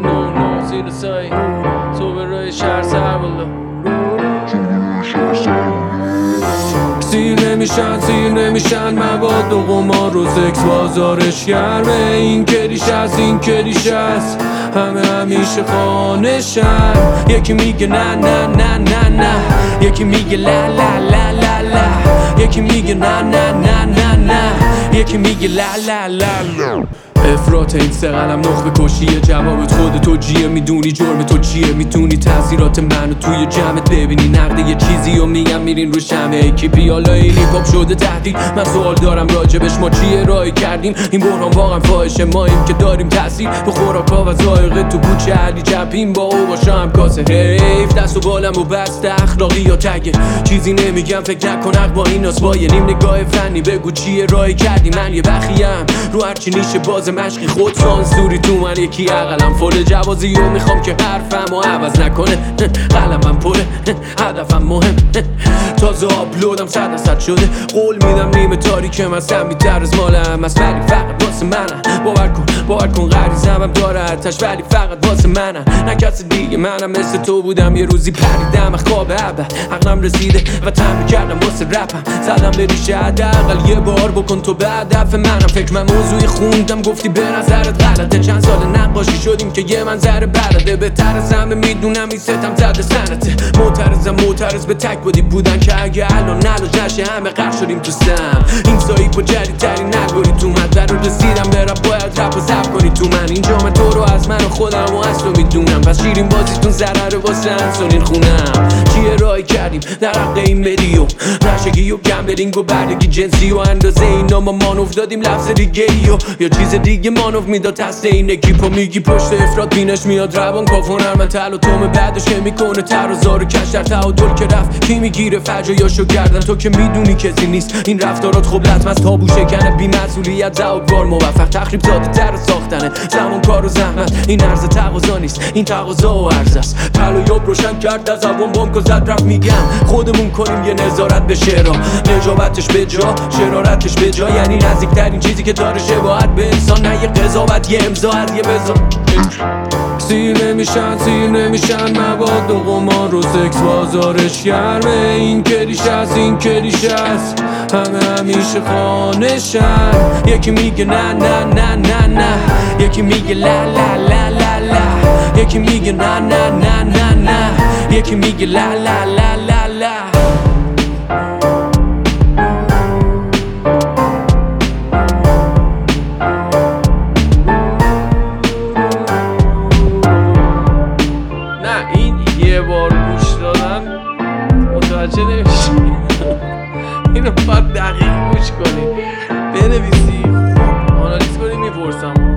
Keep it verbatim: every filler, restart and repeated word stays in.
نو نو زیر سایی تو به روی شهر سر بالا سیر نمیشن سیر نمیشن مواد و قمار و سکس بازارش گرمه. این کلیش هست این کلیش هست همه همیشه خانشن. یکی میگه نه نه نه نه نه یکی میگه لا لا لا لا لا یکی میگه نه نه نه نه نه یکی میگه لا لا لا لا. افراط این سه قلم نخبه کشیه جوابت خود تو جیه. میدونی جرم تو چیه میتونی تاثیرات منو توی جمعت ببینی. نقده یه چیزی و میگم میرین رو شمه یکی پیالا این هیپاپ شده تهدید. من سوال دارم راجبش ما چی ارائه کردیم. این بحران واقعا فاحشه ماییم که داریم تاثیر به خوراکا و ذائقه تو کوچه علی چپیم با او باشم کاسه حیف. دست و بالم و بسته اخلاقی یا تگه چیزی نمیگم فکر نکن با این ناس با یه نیم نگاه فنی بگو چی ارائه کردی. من یه بخیم رو هرچی نیشه باز مشقی خود سانسوری تو من یکی عقلم فل جوازی و میخوام که حرفم و عوض نکنه. قلمم پره هدفم مهم تازه آپلودم صد صد شده. قول میدم نیمه تاریکم از هم بیتر از مالم از ولی فقط واسه منم. باور کن باور کن غریزم هم داره ارتش ولی فقط واسه منم نه کسی دیگه. منم مثل تو بودم یه روزی پریدم خواب عبر عقلم رسیده و تمرین کردم واسه رپم. زدم به ریشه حداقل یه بار بکن تو به هدف منم. فکر من موضوعی خوندم گفتی به نظرت غلطه. چند سال نقاشی شدیم که یه منظر بلده. بهتر از همه میدونم این ستم زده سنته. معترضم معترض به تک بودی بودن که اگه الان نلوج نشه همه غرق شدیم تو سم. این سایی با جدیدترین نگوری تو من در رسیدم به رپ باید رپ و زب کنی تو من. اینجا من تو رو از من و خودم و از تو میدونم. پس شیرین بازیتون ضرره واسه انسونین خونم. چی ارائه کردیم در حق این مدیو نشگی و گمبلینگ و بردگی جنسی و اندازه اینا ما مانوف دادیم لفظ دیگه ایو یا چیز دیگه مانوف میداد تست این اکیپا. میگی پشت افراد بینش میاد روان کافونر من تل و تومه بعدش که میکنه تر و زار و کش در تعادل که رفت کی میگیره فجایاشو کردن. تو که میدونی کسی نیست این رفتارات خب لطم از تابو شکنه. بی مسئولیت زوگوار موفق تخریب زاده تر ساختنه. زمان کار و زحمت این عرض تقاضا نیست این تقاضا و عرض است. طلایاب روشن کرد از اون بانک و زد رفت. میگم خودمون کنیم یه نظارت به شعرها نجابتش به جا شرارتش به جا. یعنی نزدیکترین چیزی که داره شباهت به انسان نه یه قضاوت یه امضا از یه بزا. سیر نمیشن سیر نمیشن مواد و قمار و سکس بازارش گرمه. این کلیش هست این کلیش هست همه همیشه خانشن. یکی میگه نه نه نه نه نه یکی میگه لا لا لا لا لا یکی میگه نه نه نه نه نه یکی میگه لا لا لا لا لا. یه بار گوش دادن متوجه نمیشی. اینو باید دقیق گوش کنی بنویسی خوب آنالیز کنی. میپرسم